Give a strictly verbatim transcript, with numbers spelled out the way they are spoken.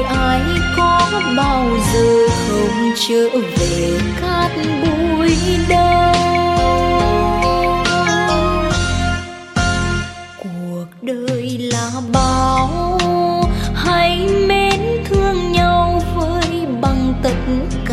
ai có bao giờ không trở về cát bụi đâu. Cuộc đời là bao, hãy mến thương nhau với bằng tất